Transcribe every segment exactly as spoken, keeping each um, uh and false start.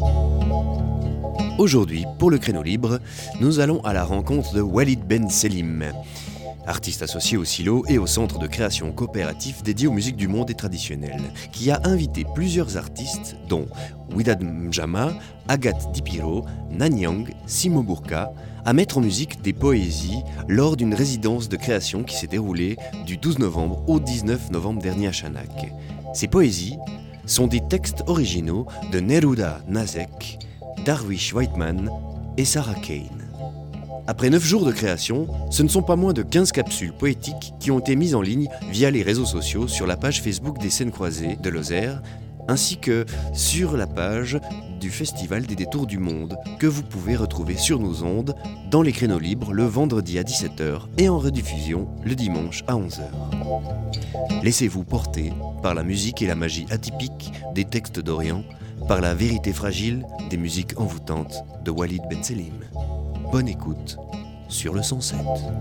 Aujourd'hui, pour le créneau libre, nous allons à la rencontre de Walid Ben Selim, artiste associé au Silo et au centre de création coopératif dédié aux musiques du monde et traditionnelles, qui a invité plusieurs artistes dont Widad Mjama, Agathe Dipiro, Nanyang, Simo Burka, à mettre en musique des poésies lors d'une résidence de création qui s'est déroulée du douze novembre au dix-neuf novembre dernier à Chanak. Ces poésies sont des textes originaux de Neruda Nazek, Darwish Whiteman et Sarah Kane. Après neuf jours de création, ce ne sont pas moins de quinze capsules poétiques qui ont été mises en ligne via les réseaux sociaux sur la page Facebook des Scènes Croisées de Lozère, ainsi que sur la page du Festival des Détours du Monde, que vous pouvez retrouver sur nos ondes dans les créneaux libres le vendredi à dix-sept heures et en rediffusion le dimanche à onze heures. Laissez-vous porter par la musique et la magie atypique des textes d'Orient, par la vérité fragile des musiques envoûtantes de Walid Ben Selim. Bonne écoute sur le cent sept.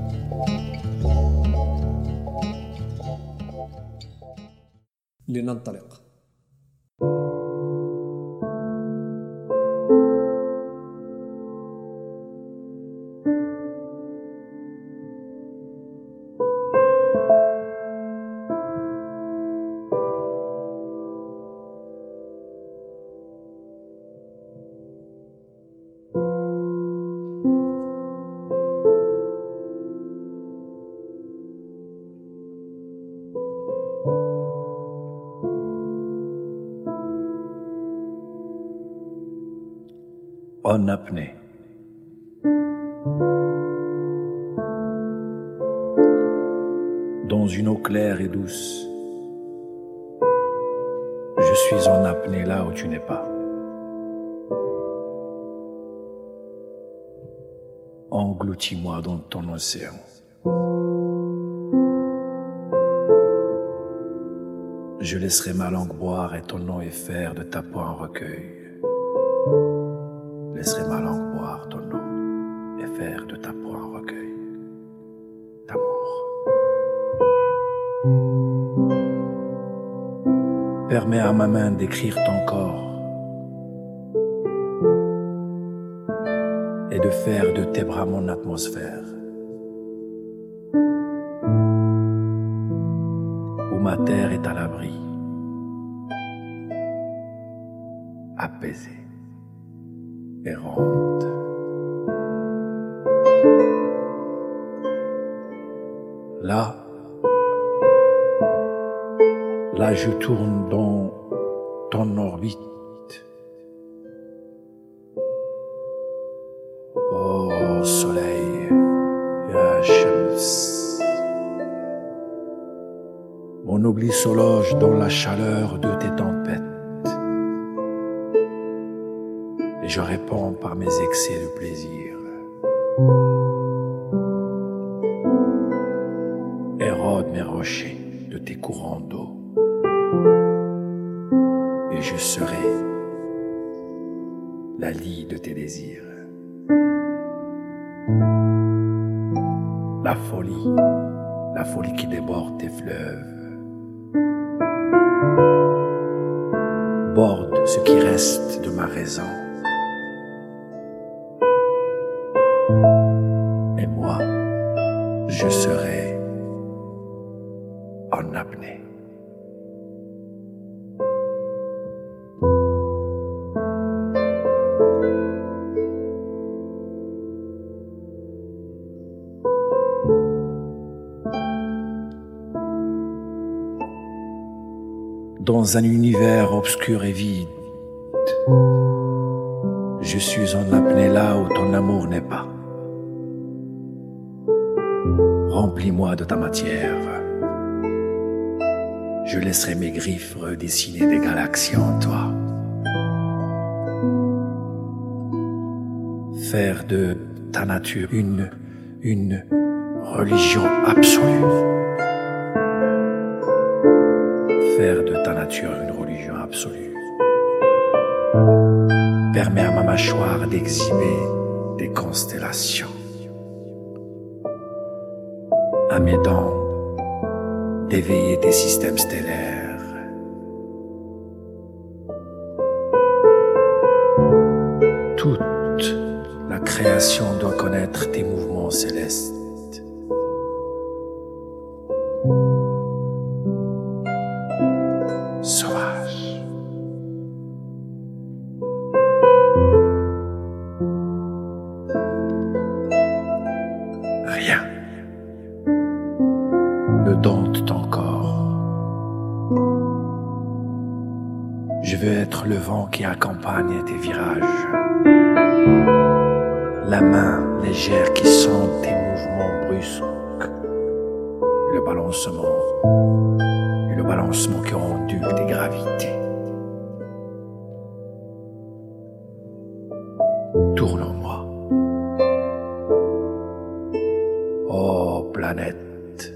لننطلق. En apnée. Dans une eau claire et douce, je suis en apnée là où tu n'es pas. Engloutis-moi dans ton océan. Je laisserai ma langue boire et ton nom et faire de ta peau un recueil. Laisserai ma langue boire ton eau et faire de ta peau un recueil d'amour. Permets à ma main d'écrire ton corps et de faire de tes bras mon atmosphère, où ma terre est à l'abri, apaisée. Errante. Là, là je tourne dans ton orbite. Oh soleil, ya Shams. Mon oubli se loge dans la chaleur de tes tempêtes. Et je réponds par mes excès de plaisir. Érode mes rochers de tes courants d'eau. Et je serai la lie de tes désirs. La folie, la folie qui déborde tes fleuves. Borde ce qui reste de ma raison. Et moi, je serai en apnée. Dans un univers obscur et vide, je suis en apnée là où ton amour n'est pas. Remplis-moi de ta matière. Je laisserai mes griffes redessiner des galaxies en toi. Faire de ta nature une, une religion absolue. Faire de ta nature une religion absolue. Permets à ma mâchoire d'exhiber des constellations. À mes dents d'éveiller tes systèmes stellaires. Toute la création doit connaître tes mouvements célestes. Sauvage. Rien ne dompte ton corps. Je veux être le vent qui accompagne tes virages, la main légère qui sent tes mouvements brusques, le balancement, et le balancement qui ondule tes gravités. Tourne en moi. Oh planète,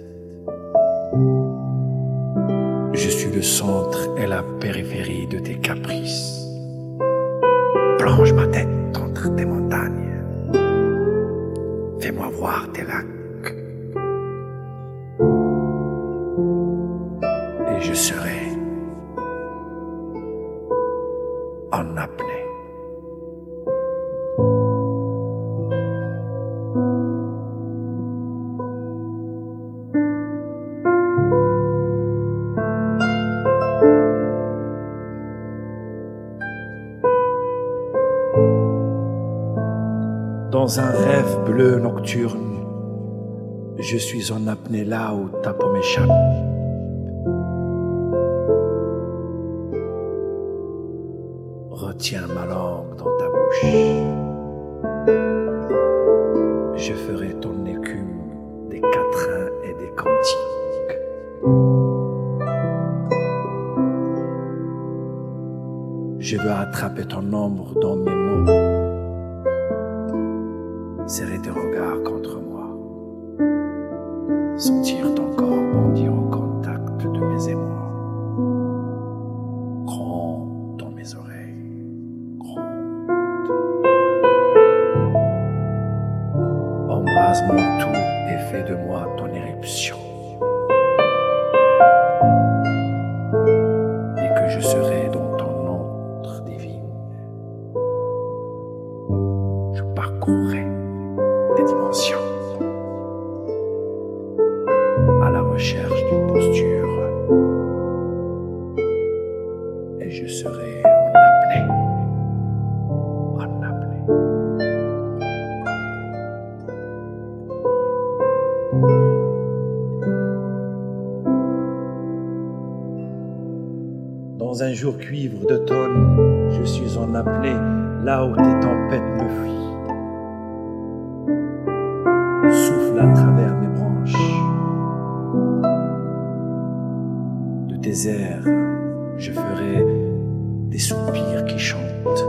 je suis le centre et la périphérie de tes caprices. Plonge ma tête entre tes montagnes. Fais-moi voir tes lacs. Et je serai en apnée. Dans un rêve bleu nocturne, je suis en apnée là où ta peau m'échappe. Retiens ma langue dans ta bouche. Je ferai ton écume des quatrains et des cantiques. Je veux attraper ton ombre dans mes mots. Serrer tes regards contre moi, sentir ton corps bondir au contact de mes émois, gronde dans mes oreilles, gronde. Embrase mon tout et fais de moi ton éruption, et que je serai dans ton ombre divine. Je parcourrai des dimensions, à la recherche d'une posture, et je serai en apnée, en apnée. Dans un jour cuivre d'automne, je suis en apnée, là où tes tempêtes me fuient. Souffle à travers mes branches. De tes airs, je ferai des soupirs qui chantent.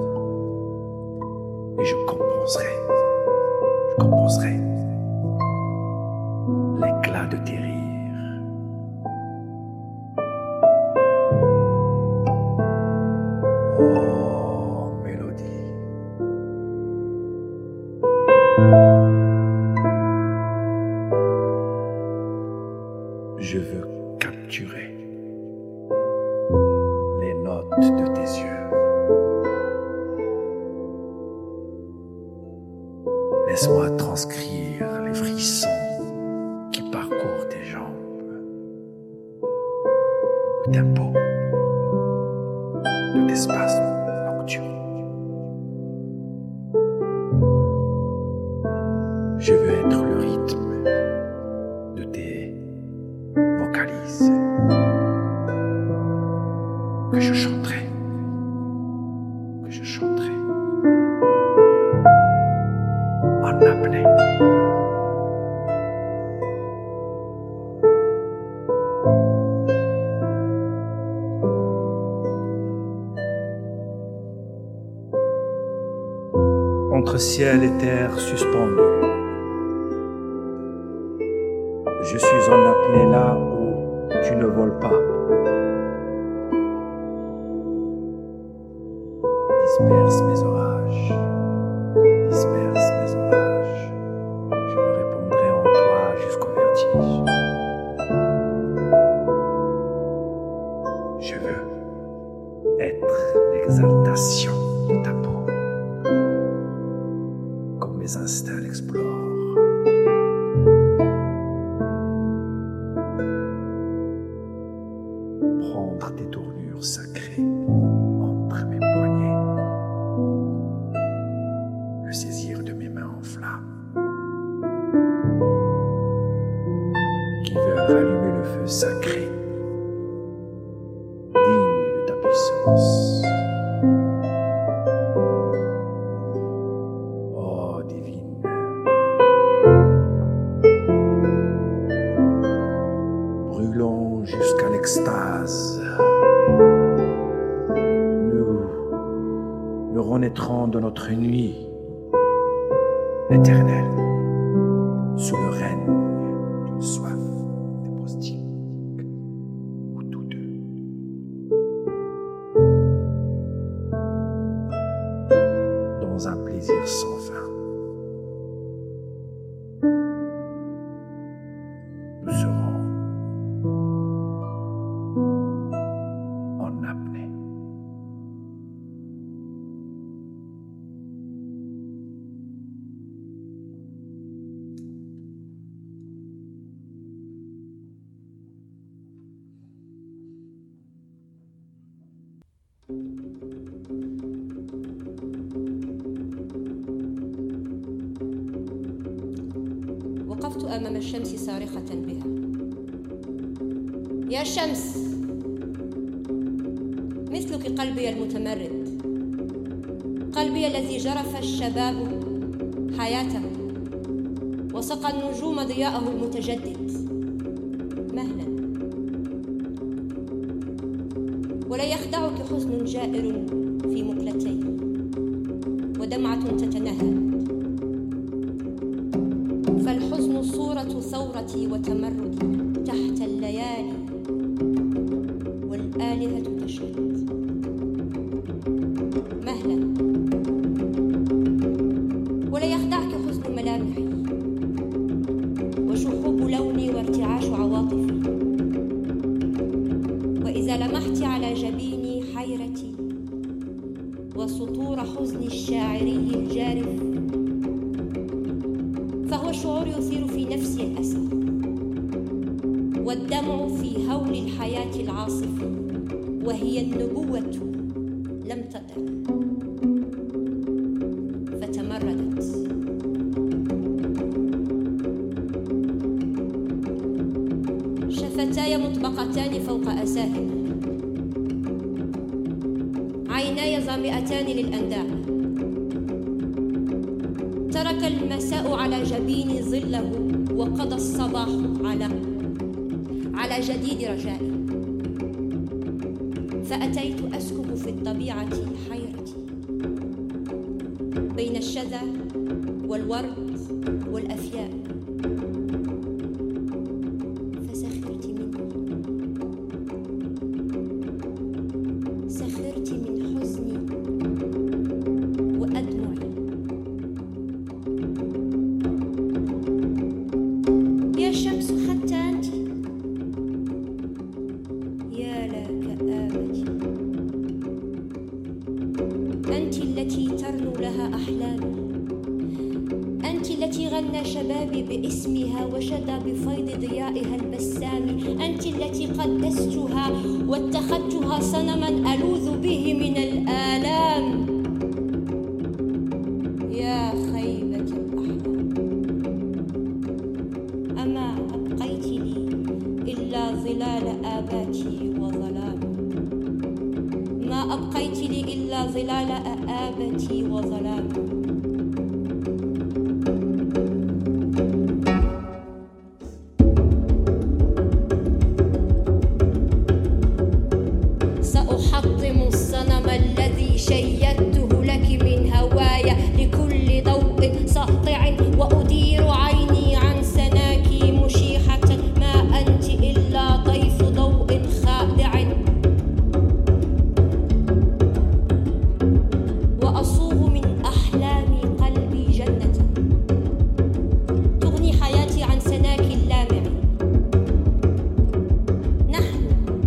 Et je composerai, je composerai l'éclat de tes rires. Oh, mélodie. Je veux capturer les notes de tes yeux. Laisse-moi transcrire les frissons qui parcourent tes jambes. Le tempo de tes spasmes nocturnes. Je veux être le rythme de tes vocalises que je chanterai, que je chanterai en apnée. Entre ciel et terre suspendus, je suis en apnée là où tu ne voles pas. Disperse mes orages, disperse mes orages. Je me répandrai en toi jusqu'au vertige. Je veux être l'exaltation de ta peau. renaîtrons de notre nuit éternelle sous le règne d'une soif des prostiques ou tous deux. Dans un plaisir sans fin. Nous serons en apnée. وقفت أمام الشمس صارخة بها. يا شمس، مثلك قلبي المتمرد، قلبي الذي جرف الشباب حياته وسقى النجوم ضياءه المتجدد. مهلا، ولا يخدعك حزن جائر في مقلتي ودمعة تتنهد، فالحزن صورة ثورتي وتمردي تحت الليالي والآلهة تشهد. مهلا، ولا يخدعك حزن ملامحي وشحوب لوني وارتعاش عواطفي، وإذا لمحت على جبيني حيرتي وسطور حزني الشاعري الجارف، فهو الشعور يثير في نفسي الأسى والدمع في هول الحياة العاصف، وهي النبوة لم تدع فتمردت. شفتاي مطبقتان فوق أساهما، عيناي ظامئتان للأنداع، ترك المساء على جبيني ظله وقضى الصباح على على جديد رجائي، فأتيت أسكب في الطبيعة حيرتي بين الشذا والورد والأفياء، فسخرت مني، سخرت من حزني وأدمعي. يا شمس حتى أنت، يا لا كآبتي، أنت التي ترنو لها أحلامي، أنت التي غنى شبابي باسمها وشدى بفيض ضيائها البسام، أنت التي قدستها واتخذتها صنما ألوذ به من الآلام. يا خيبة الأحلام، أما أبقيت لي إلا ظلال آباتي وظلام، ما أبقيت لي إلا ظلال آباتي وظلام. سأحطم الصنم الذي شيدته لك من هوايا لكل ضوء ساطع، وأدير عيني عن سناك مشيحة، ما أنت إلا طيف ضوء خادع، وأصوغ من أحلام قلبي جنة تغني حياتي عن سناك اللامع. نحن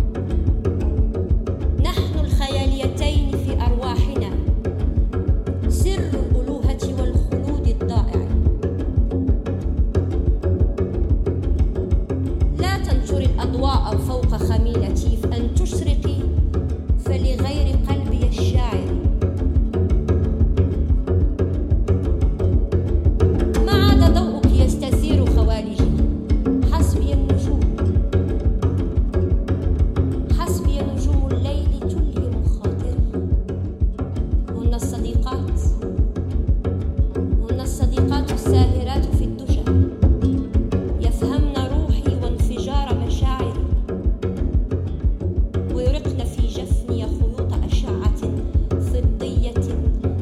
نحن الخياليتين في أرواحنا، سر الألوهة والخلود الضائع. لا تنشري الأضواء فوق خميلتي فأن تشرقي فلغير قلبي الشاعر. ما عاد ضوءك يستثير خوالجي، حسبي النجوم، حسبي نجوم الليل تلهم خاطري. هن الصديقات، هن الصديقات الساهرات في الدجى، يفهمن روحي وانفجار مشاعري، ويرقن في جفني خيوط أشعة فضية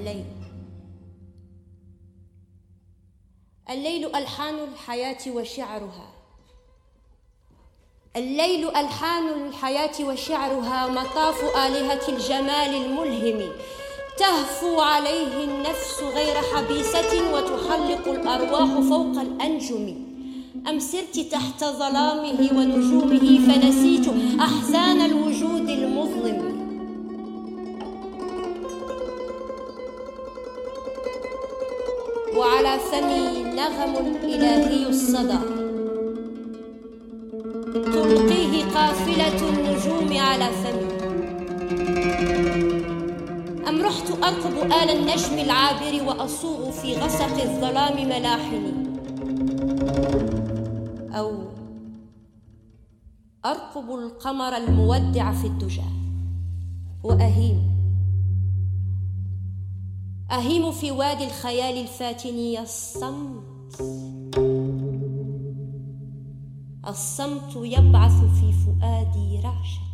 الليل. الليل ألحان الحياة وشعرها، الليل ألحان الحياة وشعرها، مطاف آلهة الجمال الملهم، تهفو عليه النفس غير حبيسة وتحلق الأرواح فوق الأنجم. أم سرت تحت ظلامه ونجومه فنسيت أحزان الوجود المظلم. وعلى فمي نغم إلهي الصدى تلقيه قافلة النجوم على فمي. أم رحت أرقب آل النجم العابر وأصوغ في غسق الظلام ملاحني، أو أرقب القمر المودع في الدجى وأهيم أهيم في وادي الخيال الفاتني. الصمت الصمت يبعث في فؤادي رعشة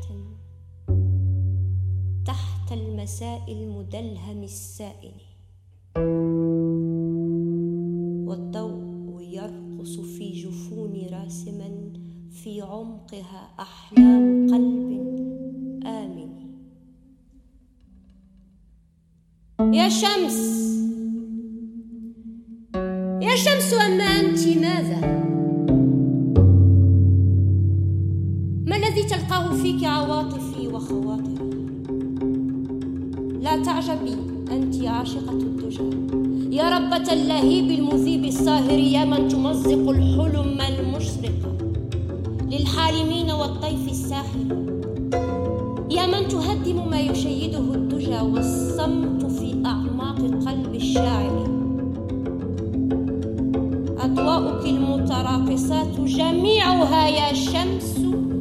تحت المساء المدلهم السائل، والضوء يرقص في جفوني راسما في عمقها أحلام قلب آمن. يا شمس يا شمس، أما أنت ماذا؟ ما الذي تلقاه فيك عواطفي وخواطري؟ لا تعجبي، أنت عاشقة الدجى يا ربة اللهيب المذيب الساهر، يا من تمزق الحلم المشرقة للحالمين والطيف الساحر، يا من تهدم ما يشيده الدجى والصمت في أعماق قلب الشاعر. أضواؤك المتراقصات جميعها يا شمس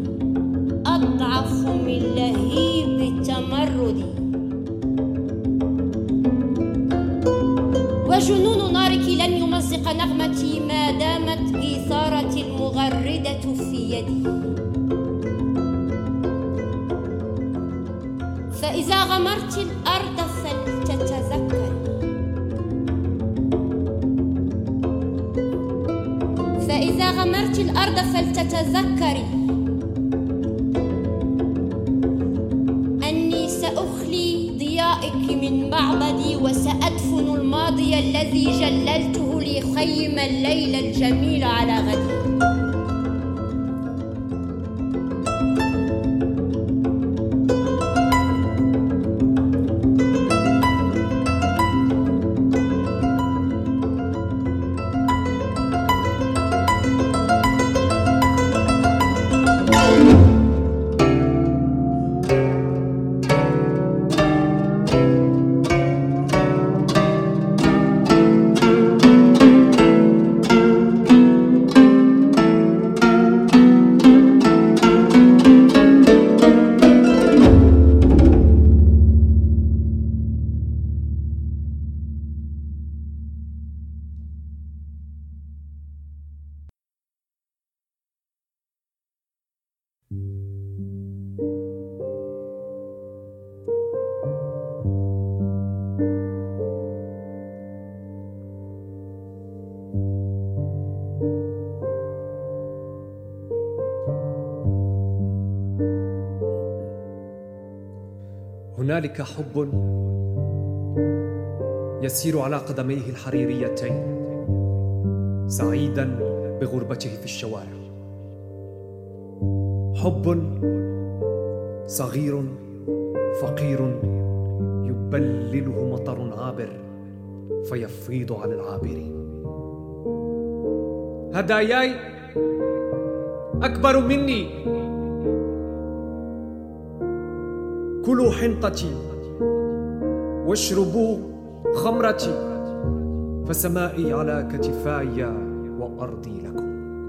أضعف من لهيب تمردي، وجنون نارك لن يمزق نغمتي ما دامت إثارتي المغردة في يدي. فإذا غمرت الأرض فلتتذكري، فإذا غمرت الأرض فلتتذكري أني سأخلي ضيائك من معبدي، وسأدفن الماضي الذي جللته ليخيم الليل الجميل على غدي. هنالك حب يسير على قدميه الحريريتين سعيدا بغربته في الشوارع، حب صغير فقير يبلله مطر عابر فيفيض على العابرين. هداياي أكبر مني، كلوا حنطتي واشربوا خمرتي، فسمائي على كتفاي وأرضي لكم.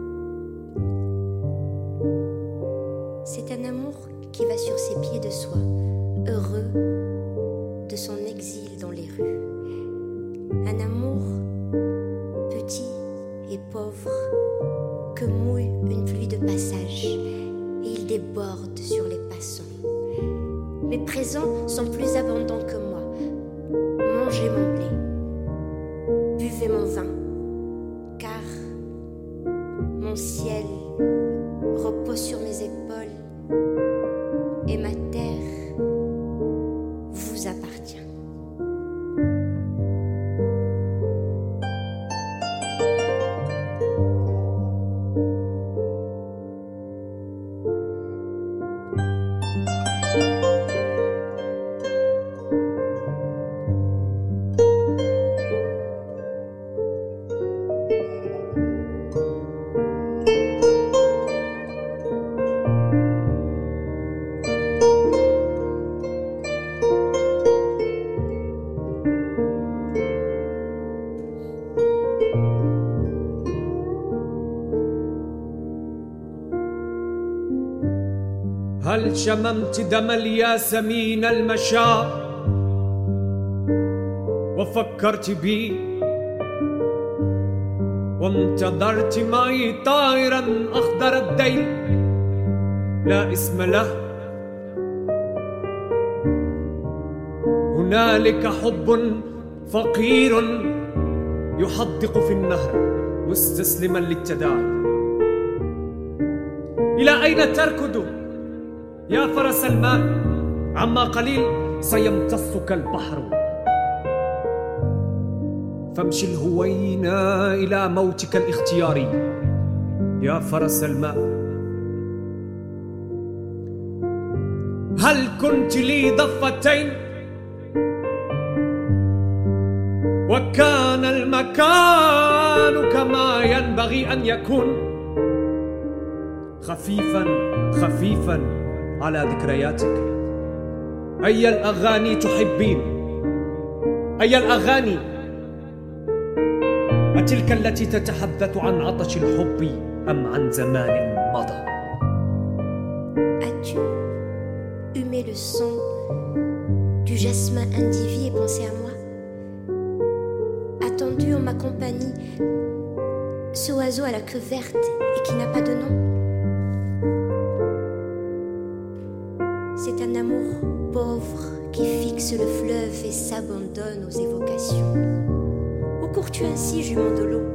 C'est un amour qui va sur ses pieds de soie, heureux de son exil dans les rues. Un amour petit et pauvre que mouille une pluie de passage et il déborde sur les passants. Mes présents sont plus abondants que moi. Mon mangez mon blé, buvez mon vin, car mon ciel repose sur mes épaules et ma terre vous appartient. هل شممت دم الياسمين المشاع وفكرت بي وانتظرت معي طائرا أخضر الديل لا اسم له؟ هنالك حب فقير يحدق في النهر مستسلما للتداعي. إلى أين تركض يا فرس الماء؟ عما قليل سيمتصك البحر، فامشي الهوينا إلى موتك الاختياري يا فرس الماء. هل كنت لي ضفتين وكان المكان كما ينبغي أن يكون؟ خفيفا خفيفا على ذكرياتك. أي الأغاني تحبين؟ أي الأغاني؟ أتلك التي تتحدث عن عطش الحب أم عن زمان مضى؟ As-tu humé le son du jasmin individu et pensé à moi? Attendu en ma compagnie ce oiseau à la queue verte et qui n'a pas de nom? C'est un amour pauvre qui fixe le fleuve et s'abandonne aux évocations. Où cours-tu ainsi, jument de l'eau?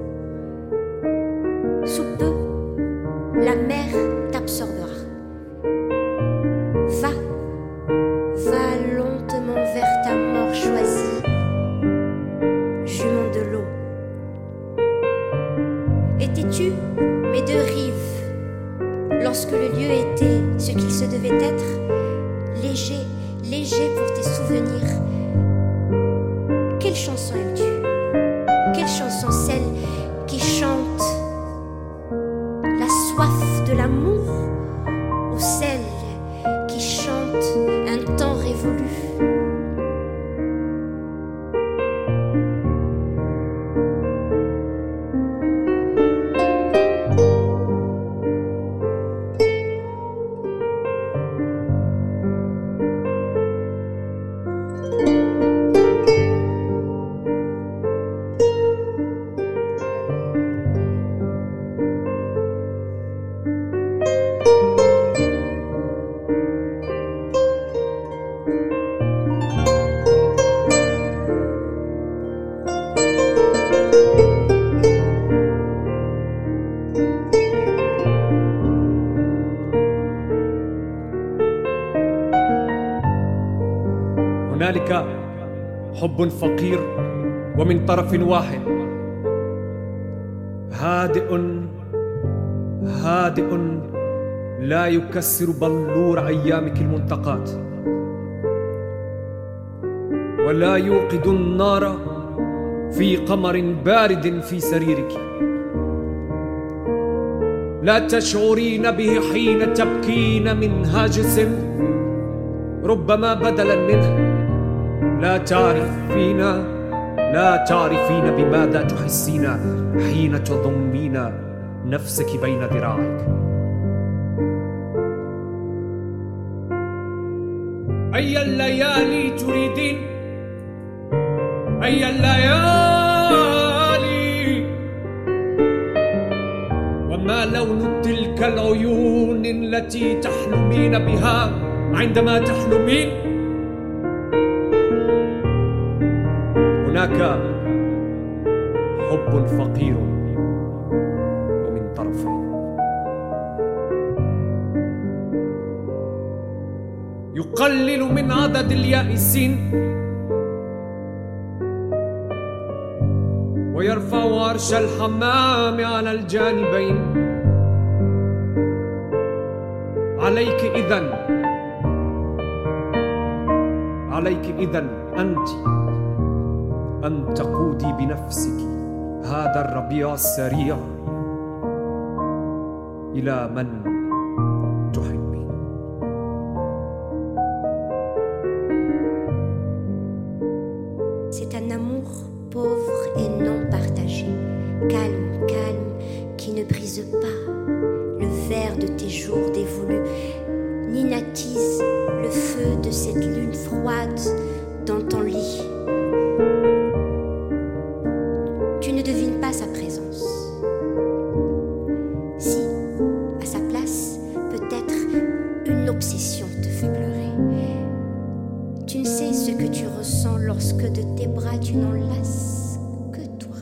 Sous peu, la mer t'absorbera. Va, va lentement vers ta mort choisie, jument de l'eau. Étais-tu mes deux rives lorsque le lieu était ce qu'il se devait être? Léger, léger pour tes souvenirs. Quelle chanson aimes-tu? Quelle chanson, celle qui chante la soif de l'amour ou celle qui chante un temps révolu? هنالك حب فقير ومن طرف واحد، هادئ هادئ لا يكسر بلور أيامك المنتقات، ولا يوقد النار في قمر بارد في سريرك. لا تشعرين به حين تبكين من هاجس ربما بدلا منه. لا تعرفين لا تعرفين بماذا تحسين حين تضمين نفسك بين ذراعيك. أي الليالي تريدين؟ أي الليالي؟ وما لون تلك العيون التي تحلمين بها عندما تحلمين؟ هناك حب فقير ومن طرفين. يقلل من عدد اليائسين ويرفع عرش الحمام على الجانبين. عليك إذن عليك إذن أنت أن تقودي بنفسك هذا الربيع السريع إلى من تحبين. C'est un amour pauvre et non partagé, calme, calme, qui ne brise pas le verre de tes jours dévolus, ni n'attise le feu de cette lune froide dans ton lit. Tu ne devines pas sa présence. Si, à sa place, peut-être une obsession te fait pleurer. Tu ne sais ce que tu ressens lorsque de tes bras tu n'enlaces que toi.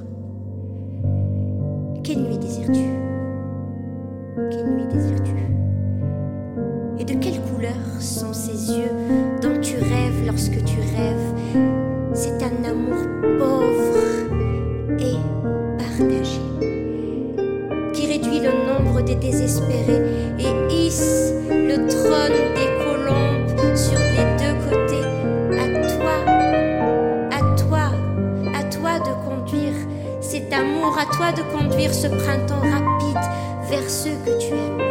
Quelle nuit désires-tu? Quelle nuit désires-tu? Et de quelle couleur sont ces yeux dont tu rêves lorsque tu rêves? C'est un amour pauvre et partagé qui réduit le nombre des désespérés et hisse le trône des colombes sur les deux côtés. À toi, à toi, à toi de conduire cet amour, à toi de conduire ce printemps rapide vers ceux que tu aimes.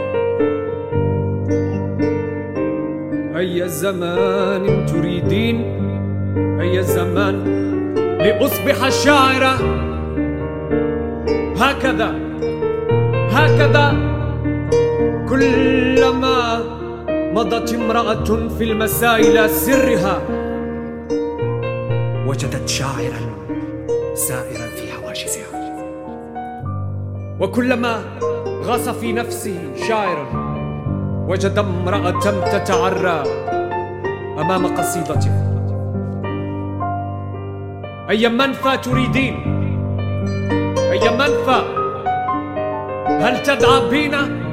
أي زمان تريدين أي زمان لأصبح شاعرة؟ هكذا هكذا كلما مضت امرأة في المساء إلى سرها وجدت شاعرا سائرا في حواجزها، وكلما غاص في نفسه شاعر وجد امرأة تتعرى أمام قصيدته. أي منفى تريدين؟ أي منفى؟ هل تذهبين؟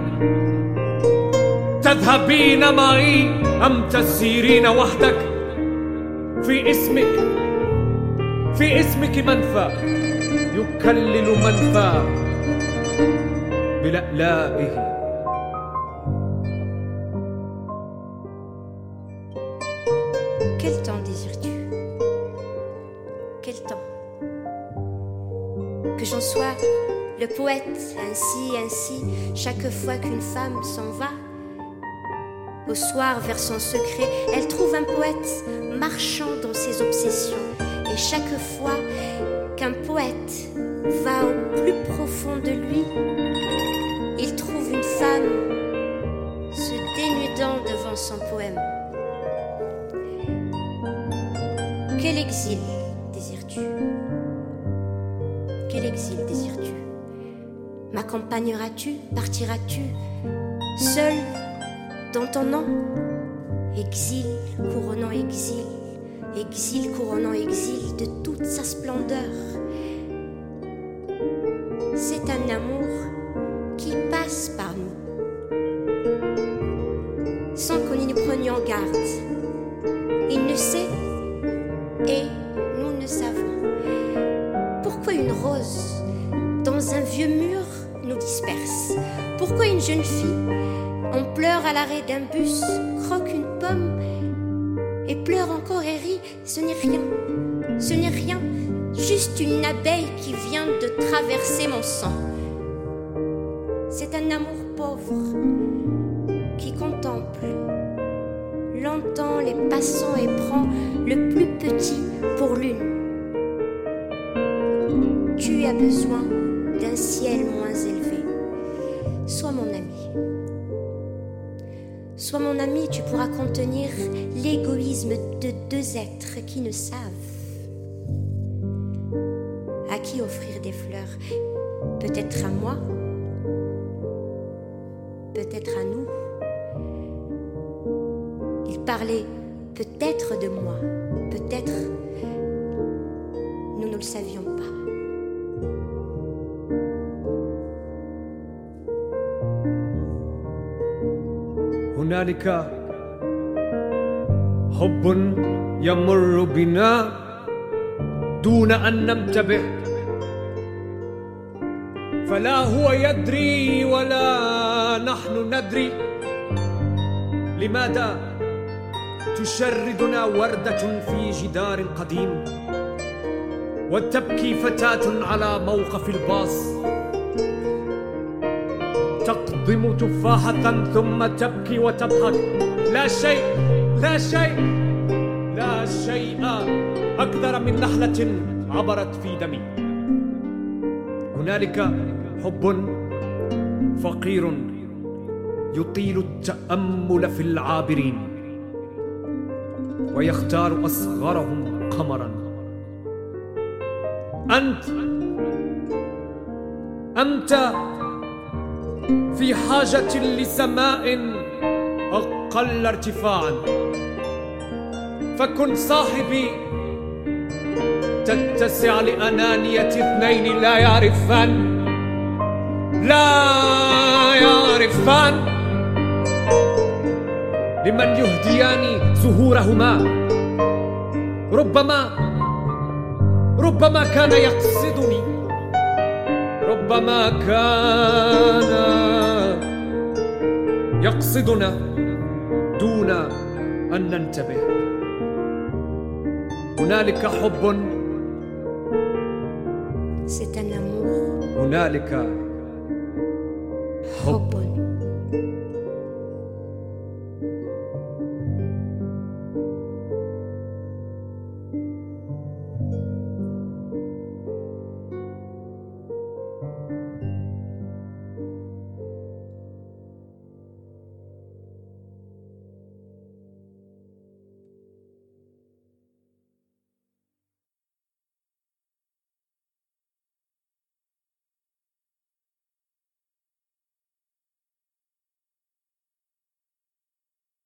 تذهبين معي أم تسيرين وحدك؟ في اسمك في اسمك منفى يكلل منفى بلألائه. Quel temps désires-tu? Quel temps? Que j'en sois le poète, ainsi, ainsi, chaque fois qu'une femme s'en va, au soir vers son secret, elle trouve un poète marchant dans ses obsessions. Et chaque fois qu'un poète va au plus profond de lui, il trouve une femme se dénudant devant son poème. Quel exil désires-tu? Quel exil désires-tu? M'accompagneras-tu? Partiras-tu? Seul dans ton nom? Exil couronnant exil, exil couronnant exil de toute sa splendeur. C'est un amour qui passe par nous, sans qu'on y prenions garde. Il ne sait et nous ne savons. Pourquoi une rose dans un vieux mur nous disperse? Pourquoi une jeune fille en pleurs à l'arrêt d'un bus croque une pomme et pleure encore et rit? Ce n'est rien, ce n'est rien, juste une abeille qui vient de traverser mon sang. C'est un amour pauvre qui contemple longtemps les passants et prend le plus petit pour l'une. Tu as besoin d'un ciel moins élevé. Sois mon ami. Sois mon ami, tu pourras contenir l'égoïsme de deux êtres qui ne savent à qui offrir des fleurs. Peut-être à moi, peut-être à nous. Il parlait peut-être de moi, peut-être, nous ne le savions pas. هنالك حب يمر بنا دون أن ننتبه، فلا هو يدري ولا نحن ندري لماذا تشردنا وردة في جدار قديم، وتبكي فتاة على موقف الباص، تقضم تفاحة ثم تبكي وتضحك. لا شيء لا شيء لا شيء أكثر من نحلة عبرت في دمي. هنالك حب فقير يطيل التأمل في العابرين ويختار أصغرهم قمرا. أنت أنت في حاجة لسماء أقل ارتفاعا، فكن صاحبي تتسع لأنانية اثنين لا يعرفان لا يعرفان لمن يهديان زهورهما. ربما ربما كان يقصدني، ربما كان يقصدنا دون أن ننتبه. هنالك حب، C'est un amour. هنالك حب.